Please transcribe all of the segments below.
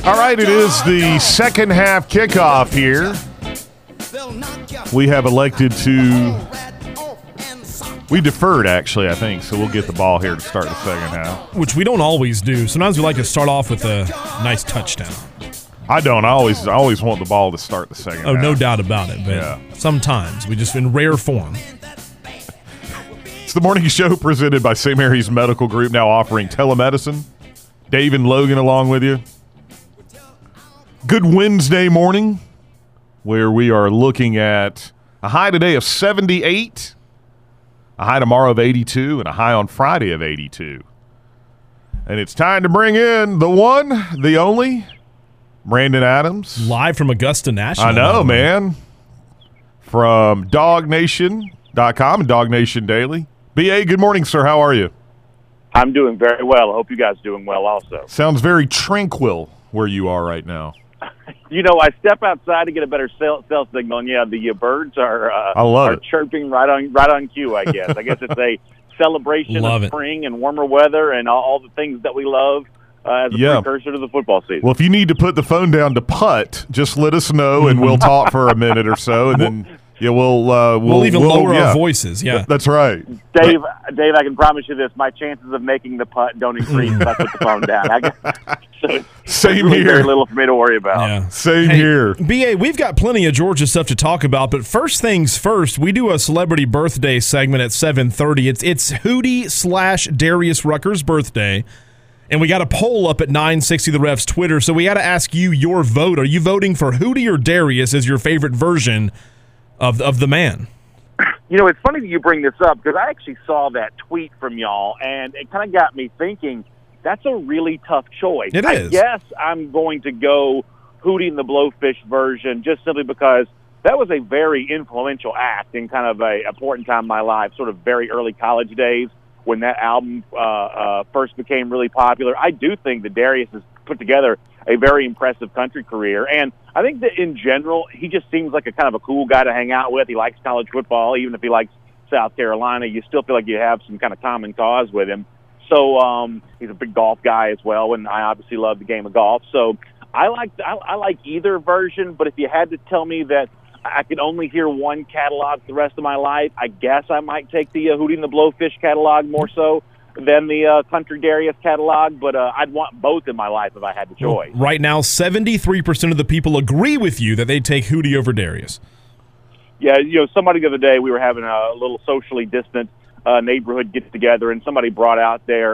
All right, it is the second half kickoff here. We have elected to – we deferred, actually, I think, so we'll get the ball here to start the second half. Which we don't always do. Sometimes we like to start off with a nice touchdown. I don't. I always want the ball to start the second half. Oh, no doubt about it. But sometimes we just in rare form. It's the morning show presented by St. Mary's Medical Group, now offering telemedicine. Dave and Logan along with you. Good Wednesday morning, where we are looking at a high today of 78, a high tomorrow of 82, and a high on Friday of 82. And it's time to bring in the one, the only, Brandon Adams. Live from Augusta National. I know, man. From DogNation.com and Dog Nation Daily. B.A., good morning, sir. How are you? I'm doing very well. I hope you guys are doing well also. Sounds very tranquil where you are right now. You know, I step outside to get a better cell signal, and the birds are chirping right on cue, I guess. I guess it's a celebration of spring and warmer weather and all the things that we love as a precursor to the football season. Well, if you need to put the phone down to putt, just let us know, and we'll talk for a minute or so, and then we'll even lower our voices. Yeah, that's right. Dave, I can promise you this: my chances of making the putt don't increase if I put the phone down. So same really here. Very little for me to worry about. Yeah. Same here. BA, we've got plenty of Georgia stuff to talk about, but first things first, we do a celebrity birthday segment at 7:30. It's Hootie / Darius Rucker's birthday, and we got a poll up at 960 The Ref's Twitter. So we got to ask you your vote. Are you voting for Hootie or Darius as your favorite version of the man? You know, it's funny that you bring this up because I actually saw that tweet from y'all, and it kind of got me thinking. That's a really tough choice. It is. I guess I'm going to go Hootie and the Blowfish version just simply because that was a very influential act in kind of a important time in my life, sort of very early college days when that album first became really popular. I do think that Darius has put together a very impressive country career, and I think that in general he just seems like a kind of a cool guy to hang out with. He likes college football. Even if he likes South Carolina, you still feel like you have some kind of common cause with him. So he's a big golf guy as well, and I obviously love the game of golf. So I like either version, but if you had to tell me that I could only hear one catalog the rest of my life, I guess I might take the Hootie and the Blowfish catalog more so than the Country Darius catalog, but I'd want both in my life if I had the choice. Right now, 73% of the people agree with you that they'd take Hootie over Darius. Yeah, somebody the other day, we were having a little socially distant neighborhood get together, and somebody brought out their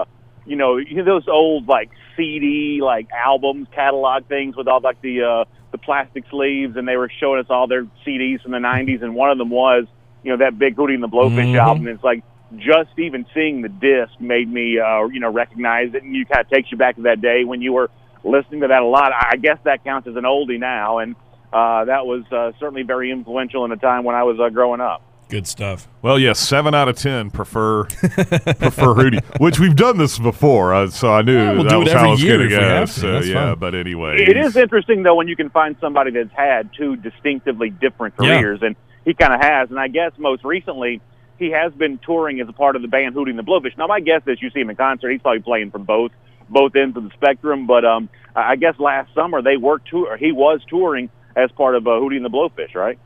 those old CD albums, catalog things with all the plastic sleeves, and they were showing us all their CDs from the 90s, and one of them was that big Hootie and the Blowfish album. And it's just even seeing the disc made me recognize it, and you kind of takes you back to that day when you were listening to that a lot. I guess that counts as an oldie now, and that was certainly very influential in a time when I was growing up. Good stuff. Well, yes, 7 out of 10 prefer Hootie, which we've done this before, so I knew that was how I was going to go. So yeah, but anyway, it is interesting though when you can find somebody that's had two distinctively different careers, and he kind of has. And I guess most recently he has been touring as a part of the band Hootie and the Blowfish. Now my guess is you see him in concert, he's probably playing from both ends of the spectrum. But I guess last summer he was touring as part of Hootie and the Blowfish, right?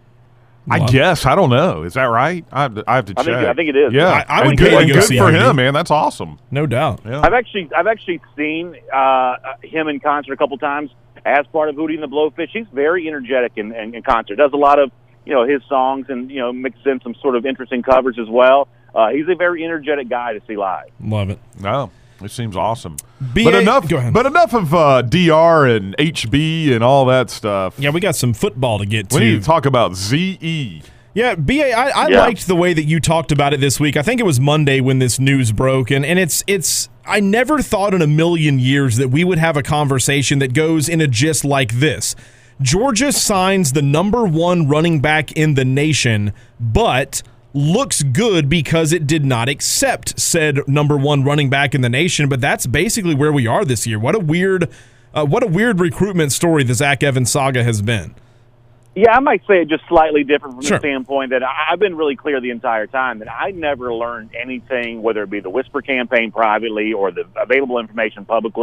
I guess. I don't know. Is that right? I have to check. I think it is. Yeah, I would good for him, man. That's awesome. No doubt. Yeah. I've actually seen him in concert a couple times as part of Hootie and the Blowfish. He's very energetic in concert. Does a lot of his songs and mixes in some sort of interesting covers as well. He's a very energetic guy to see live. Love it. No. It seems awesome. But enough of DR and HB and all that stuff. Yeah, we got some football to get to. We need to talk about ZE. Yeah, BA, I liked the way that you talked about it this week. I think it was Monday when this news broke, and it's I never thought in a million years that we would have a conversation that goes in a gist like this. Georgia signs the number 1 running back in the nation, but looks good because it did not accept said number 1 running back in the nation. But that's basically where we are this year. What a weird recruitment story the Zach Evans saga has been. Yeah, I might say it just slightly different from the standpoint that I've been really clear the entire time that I never learned anything, whether it be the Whisper campaign privately or the available information publicly,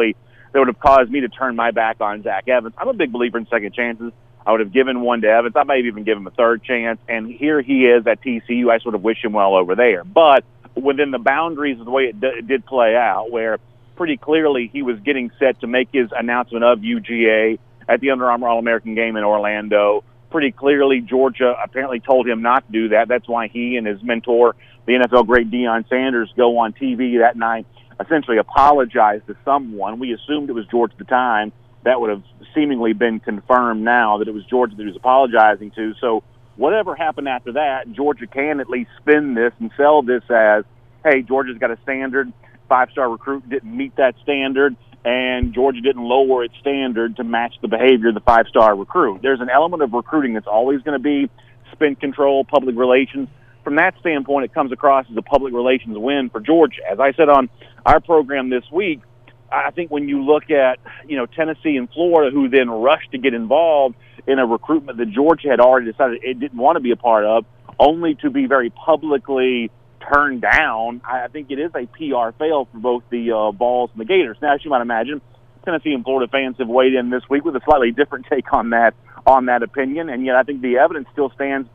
that would have caused me to turn my back on Zach Evans. I'm a big believer in second chances. I would have given one to Evans. I might have even given him a third chance. And here he is at TCU. I sort of wish him well over there. But within the boundaries of the way it did play out, where pretty clearly he was getting set to make his announcement of UGA at the Under Armour All-American game in Orlando. Pretty clearly, Georgia apparently told him not to do that. That's why he and his mentor, the NFL great Deion Sanders, go on TV that night, essentially apologized to someone. We assumed it was Georgia at the time. That would have seemingly been confirmed now that it was Georgia that he was apologizing to. So whatever happened after that, Georgia can at least spin this and sell this as, hey, Georgia's got a standard. 5-star recruit didn't meet that standard, and Georgia didn't lower its standard to match the behavior of the 5-star recruit. There's an element of recruiting that's always going to be spin control, public relations. From that standpoint, it comes across as a public relations win for Georgia. As I said on our program this week, I think when you look at, Tennessee and Florida, who then rushed to get involved in a recruitment that Georgia had already decided it didn't want to be a part of, only to be very publicly turned down, I think it is a PR fail for both the Vols and the Gators. Now, as you might imagine, Tennessee and Florida fans have weighed in this week with a slightly different take on that opinion, and yet I think the evidence still stands,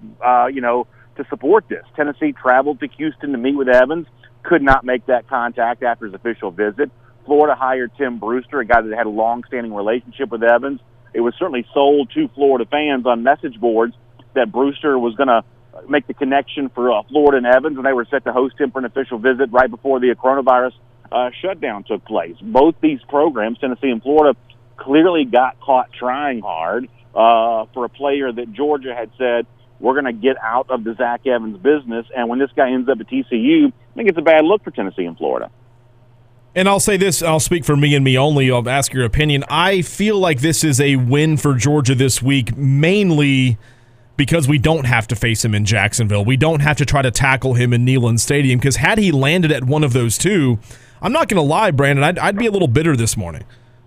to support this. Tennessee traveled to Houston to meet with Evans, could not make that contact after his official visit. Florida hired Tim Brewster, a guy that had a long-standing relationship with Evans. It was certainly sold to Florida fans on message boards that Brewster was going to make the connection for Florida and Evans, and they were set to host him for an official visit right before the coronavirus shutdown took place. Both these programs, Tennessee and Florida, clearly got caught trying hard for a player that Georgia had said, we're going to get out of the Zach Evans business. And when this guy ends up at TCU, I think it's a bad look for Tennessee and Florida. And I'll say this, I'll speak for me and me only, I'll ask your opinion. I feel like this is a win for Georgia this week, mainly because we don't have to face him in Jacksonville. We don't have to try to tackle him in Neyland Stadium, because had he landed at one of those two, I'm not going to lie, Brandon, I'd be a little bitter this morning.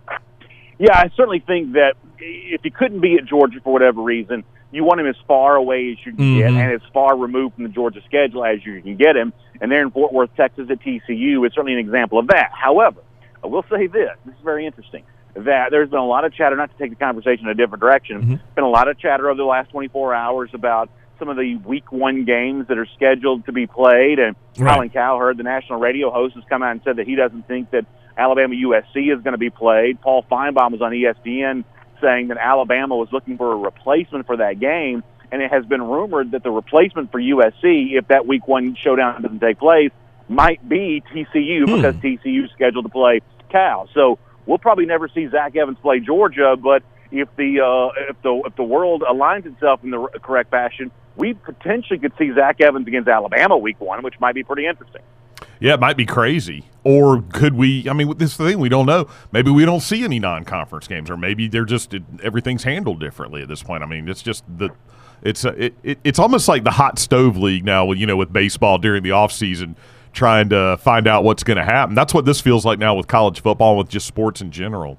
Yeah, I certainly think that if he couldn't be at Georgia for whatever reason, you want him as far away as you can get and as far removed from the Georgia schedule as you can get him. And there in Fort Worth, Texas at TCU is certainly an example of that. However, I will say this is very interesting, that there's been a lot of chatter, not to take the conversation in a different direction, been a lot of chatter over the last 24 hours about some of the Week 1 games that are scheduled to be played. And Colin Cowherd, the national radio host, has come out and said that he doesn't think that Alabama-USC is going to be played. Paul Feinbaum was on ESPN saying that Alabama was looking for a replacement for that game, and it has been rumored that the replacement for USC, if that Week 1 showdown doesn't take place, might be TCU because TCU is scheduled to play Cal. So we'll probably never see Zach Evans play Georgia, but if the world aligns itself in the correct fashion, we potentially could see Zach Evans against Alabama Week 1, which might be pretty interesting. Yeah, it might be crazy. Or could we – I mean, this is the thing, we don't know. Maybe we don't see any non-conference games, or maybe they're just – everything's handled differently at this point. I mean, it's just the – it's almost like the hot stove league now, with baseball during the offseason, trying to find out what's going to happen. That's what this feels like now with college football and with just sports in general.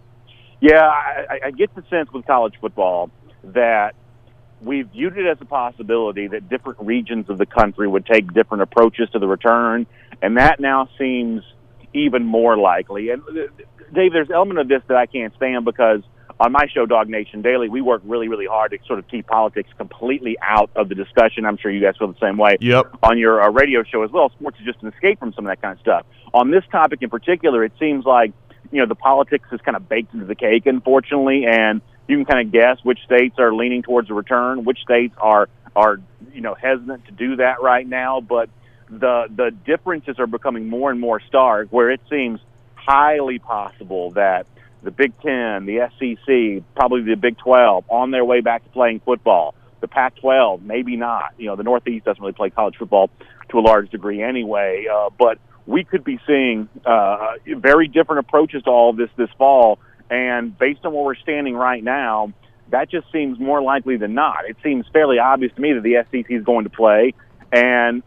Yeah, I get the sense with college football that we viewed it as a possibility that different regions of the country would take different approaches to the return, and that now seems even more likely. And, Dave, there's an element of this that I can't stand, because on my show, Dog Nation Daily, we work really, really hard to sort of keep politics completely out of the discussion. I'm sure you guys feel the same way on your radio show as well. Sports is just an escape from some of that kind of stuff. On this topic in particular, it seems like, the politics is kind of baked into the cake, unfortunately, and you can kind of guess which states are leaning towards a return, which states are hesitant to do that right now. But the differences are becoming more and more stark, where it seems highly possible that the Big Ten, the SEC, probably the Big 12, on their way back to playing football. The Pac-12, maybe not. The Northeast doesn't really play college football to a large degree anyway, but we could be seeing very different approaches to all of this fall. And based on where we're standing right now, that just seems more likely than not. It seems fairly obvious to me that the SEC is going to play. And,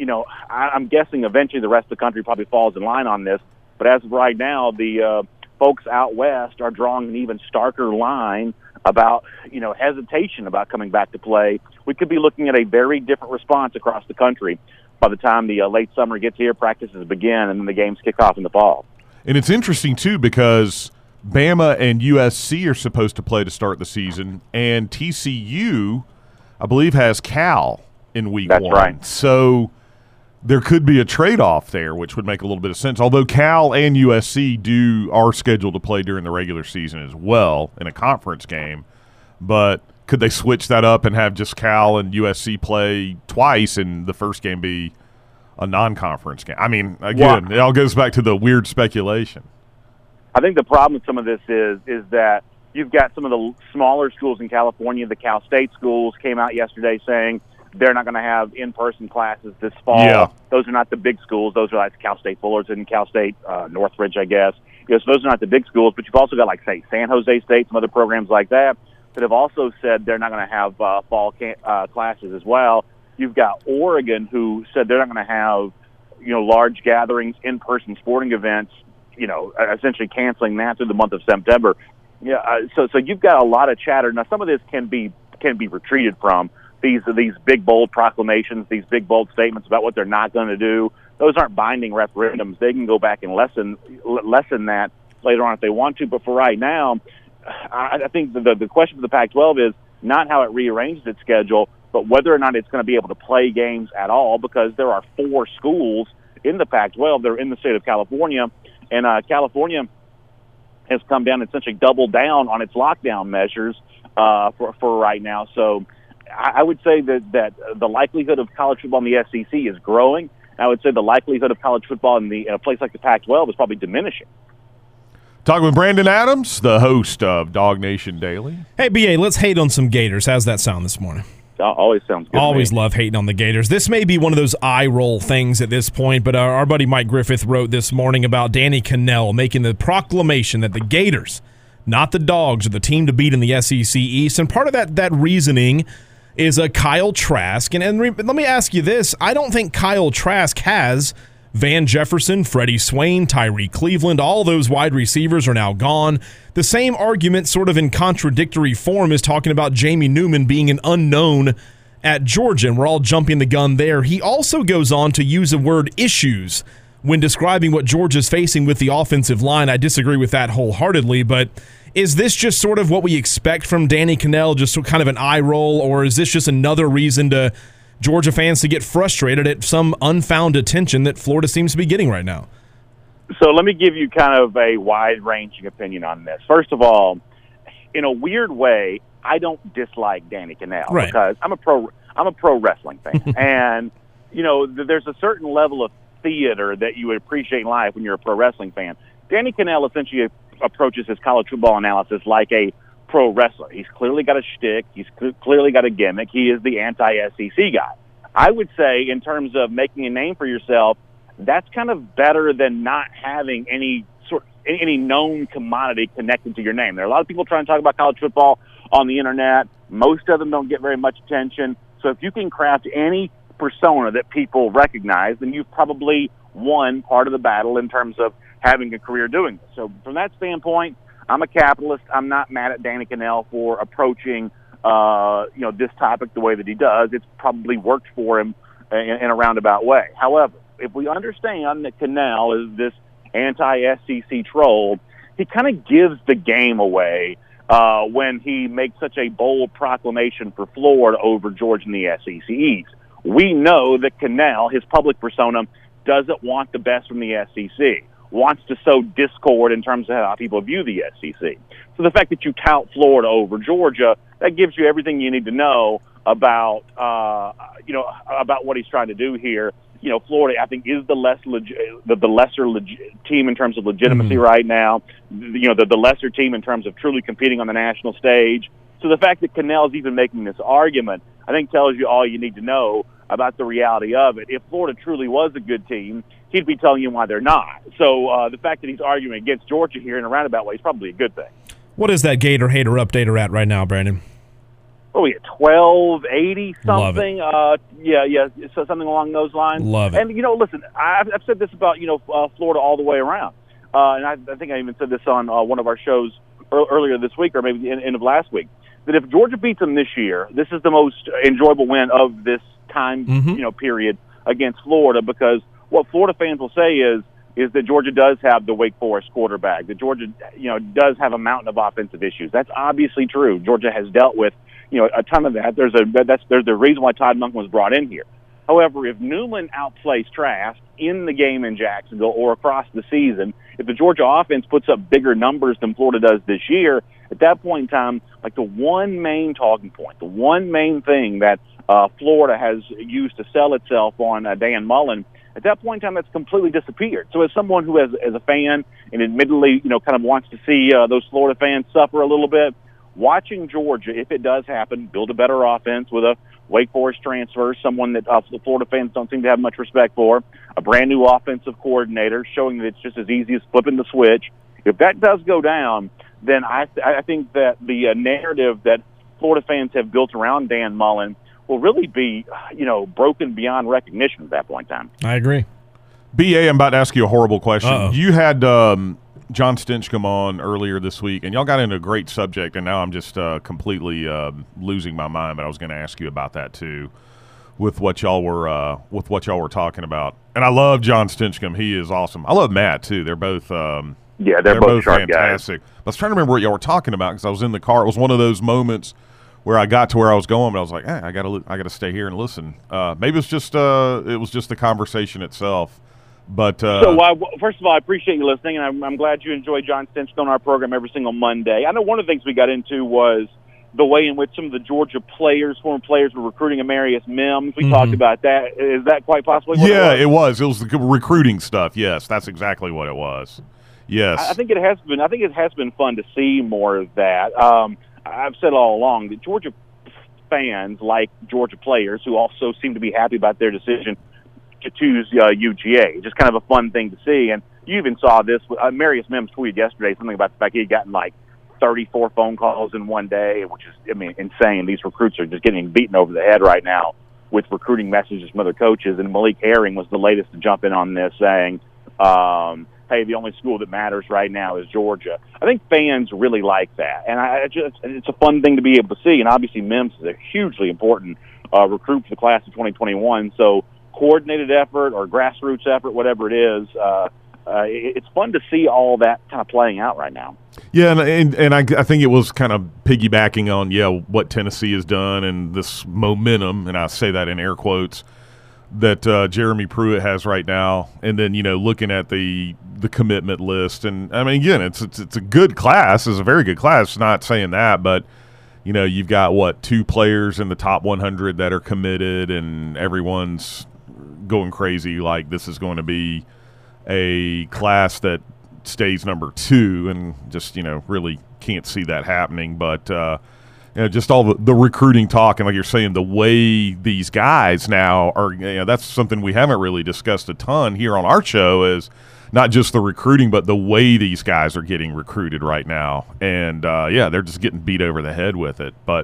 I'm guessing eventually the rest of the country probably falls in line on this. But as of right now, the folks out west are drawing an even starker line about, hesitation about coming back to play. We could be looking at a very different response across the country by the time the late summer gets here, practices begin, and then the games kick off in the fall. And it's interesting, too, because Bama and USC are supposed to play to start the season, and TCU, I believe, has Cal in week one. That's right. So there could be a trade-off there, which would make a little bit of sense. Although Cal and USC are scheduled to play during the regular season as well in a conference game. But could they switch that up and have just Cal and USC play twice and the first game be a non-conference game? I mean, again, it all goes back to the weird speculation. I think the problem with some of this is that you've got some of the smaller schools in California. The Cal State schools came out yesterday saying they're not going to have in-person classes this fall. Yeah. Those are not the big schools. Those are like Cal State Fullerton, Cal State Northridge, I guess. So those are not the big schools, but you've also got, like, say, San Jose State, some other programs like that have also said they're not going to have fall classes as well. You've got Oregon, who said they're not going to have, large gatherings, in-person sporting events, essentially canceling that through the month of September. Yeah, so you've got a lot of chatter. Now, some of this can be retreated from. These big, bold proclamations, these big, bold statements about what they're not going to do. Those aren't binding referendums. They can go back and lessen that later on if they want to. But for right now, I think the question for the Pac-12 is not how it rearranges its schedule, but whether or not it's going to be able to play games at all, because there are 4 schools in the Pac-12 that are in the state of California, and California has come down and essentially doubled down on its lockdown measures for right now. So I would say that the likelihood of college football in the SEC is growing. I would say the likelihood of college football in a place like the Pac-12 is probably diminishing. Talking with Brandon Adams, the host of Dog Nation Daily. Hey, BA, let's hate on some Gators. How's that sound this morning? Always sounds good. Always love hating on the Gators. This may be one of those eye-roll things at this point, but our buddy Mike Griffith wrote this morning about Danny Kanell making the proclamation that the Gators, not the Dogs, are the team to beat in the SEC East. And part of that reasoning is Kyle Trask. And let me ask you this. I don't think Kyle Trask has Van Jefferson, Freddie Swain, Tyree Cleveland. All those wide receivers are now gone. The same argument, sort of in contradictory form, is talking about Jamie Newman being an unknown at Georgia, and we're all jumping the gun there. He also goes on to use the word issues when describing what Georgia's facing with the offensive line. I disagree with that wholeheartedly, but is this just sort of what we expect from Danny Kanell, just kind of an eye roll, or is this just another reason to Georgia fans to get frustrated at some unfounded attention that Florida seems to be getting right now? So let me give you kind of a wide-ranging opinion on this. First of all, in a weird way, I don't dislike Danny Kanell because I'm a pro wrestling fan, and there's a certain level of theater that you would appreciate in life when you're a pro wrestling fan. Danny Kanell essentially approaches his college football analysis like a pro wrestler. He's clearly got a shtick. He's clearly got a gimmick. He is the anti-SEC guy. I would say, in terms of making a name for yourself, that's kind of better than not having any known commodity connected to your name. There are a lot of people trying to talk about college football on the internet. Most of them don't get very much attention. So if you can craft any persona that people recognize, then you've probably won part of the battle in terms of having a career doing this. So from that standpoint, I'm a capitalist. I'm not mad at Danny Kanell for approaching this topic the way that he does. It's probably worked for him in a roundabout way. However, if we understand that Kanell is this anti-SEC troll, he kind of gives the game away when he makes such a bold proclamation for Florida over Georgia in the SEC East. We know that Kanell, his public persona, doesn't want the best from the SEC, wants to sow discord in terms of how people view the SEC. So the fact that you tout Florida over Georgia, that gives you everything you need to know about what he's trying to do here. Florida, I think, is the lesser team in terms of legitimacy right now. The lesser team in terms of truly competing on the national stage. So the fact that Kanell is even making this argument, I think, tells you all you need to know about the reality of it. If Florida truly was a good team, he'd be telling you why they're not. So the fact that he's arguing against Georgia here in a roundabout way is probably a good thing. What is that Gator Hater Updater at right now, Brandon? Oh, yeah, 1280 something. Love it. So something along those lines. Love it. And listen, I've said this about Florida all the way around, and I think I even said this on one of our shows earlier this week, or maybe the end of last week, that if Georgia beats them this year, this is the most enjoyable win of this time period against Florida, because what Florida fans will say is, is that Georgia does have the Wake Forest quarterback, that Georgia, does have a mountain of offensive issues. That's obviously true. Georgia has dealt with, a ton of that. There's the reason why Todd Monken was brought in here. However, if Newman outplays Trask in the game in Jacksonville or across the season, if the Georgia offense puts up bigger numbers than Florida does this year, at that point in time, like the one main talking point, the one main thing that Florida has used to sell itself on Dan Mullen, at that point in time, that's completely disappeared. So as someone who, as a fan, and admittedly, kind of wants to see those Florida fans suffer a little bit, watching Georgia, if it does happen, build a better offense with a Wake Forest transfer, someone that the Florida fans don't seem to have much respect for, a brand new offensive coordinator, showing that it's just as easy as flipping the switch. If that does go down, then I think that the narrative that Florida fans have built around Dan Mullen will really be, broken beyond recognition at that point in time. I agree. B.A., I'm about to ask you a horrible question. Uh-oh. You had John Stinchcomb on earlier this week, and y'all got into a great subject, and now I'm just completely losing my mind, but I was going to ask you about that too with what y'all were talking about. And I love John Stinchcomb. He is awesome. I love Matt too. They're both they're both sharp fantastic. Guys. I was trying to remember what y'all were talking about because I was in the car. It was one of those moments where I got to where I was going, but I was like, I gotta stay here and listen. Maybe it was just the conversation itself. But first of all, I appreciate you listening, and I'm glad you enjoy John Stinchcomb on our program every single Monday. I know one of the things we got into was the way in which some of the Georgia former players, were recruiting Amarius Mims. We talked about that. Is that quite possibly what it was? It was the recruiting stuff. Yes, that's exactly what it was. Yes, I think it has been. I think it has been fun to see more of that. I've said all along that Georgia fans like Georgia players who also seem to be happy about their decision to choose UGA. Just kind of a fun thing to see. And you even saw this. Marius Mims tweeted yesterday something about the fact he had gotten like 34 phone calls in one day, which is, insane. These recruits are just getting beaten over the head right now with recruiting messages from other coaches. And Malik Herring was the latest to jump in on this, saying, hey, the only school that matters right now is Georgia. I think fans really like that. And it's a fun thing to be able to see. And obviously Mims is a hugely important recruit for the class of 2021. So coordinated effort or grassroots effort, whatever it is, it's fun to see all that kind of playing out right now. Yeah, and I think it was kind of piggybacking on, what Tennessee has done and this momentum, and I say that in air quotes, that Jeremy Pruitt has right now. And then, looking at the commitment list. And, again, it's a good class. It's a very good class. Not saying that, but, you've got, 2 players in the top 100 that are committed, and everyone's going crazy like this is going to be a class that stays number 2, and just really can't see that happening. But just all the recruiting talk, and like you're saying, the way these guys now are, that's something we haven't really discussed a ton here on our show, is not just the recruiting, but the way these guys are getting recruited right now. And they're just getting beat over the head with it. But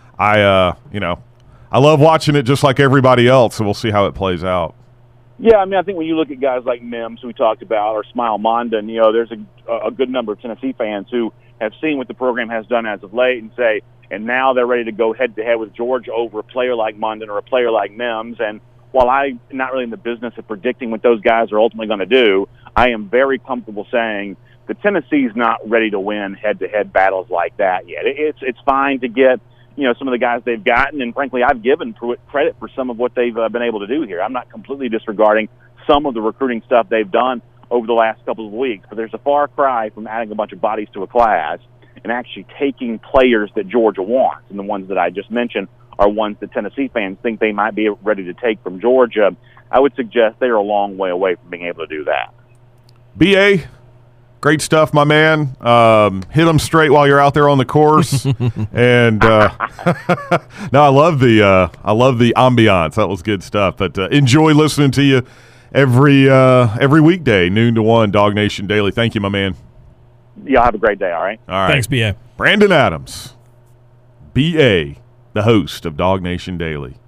I love watching it just like everybody else, so we'll see how it plays out. Yeah, I think when you look at guys like Mims, who we talked about, or Smile Mondon, there's a good number of Tennessee fans who have seen what the program has done as of late and say, and now they're ready to go head-to-head with Georgia over a player like Mondon or a player like Mims. And while I'm not really in the business of predicting what those guys are ultimately going to do, I am very comfortable saying that Tennessee's not ready to win head-to-head battles like that yet. It's fine to get some of the guys they've gotten, and frankly, I've given Pruitt credit for some of what they've been able to do here. I'm not completely disregarding some of the recruiting stuff they've done over the last couple of weeks, but there's a far cry from adding a bunch of bodies to a class and actually taking players that Georgia wants. And the ones that I just mentioned are ones that Tennessee fans think they might be ready to take from Georgia. I would suggest they're a long way away from being able to do that. B.A., great stuff, my man. Hit them straight while you're out there on the course. And no, I love the ambiance. That was good stuff. But enjoy listening to you every weekday, noon to 1, Dog Nation Daily. Thank you, my man. Y'all have a great day, all right? All right. Thanks, B.A. Brandon Adams, B.A., the host of Dog Nation Daily.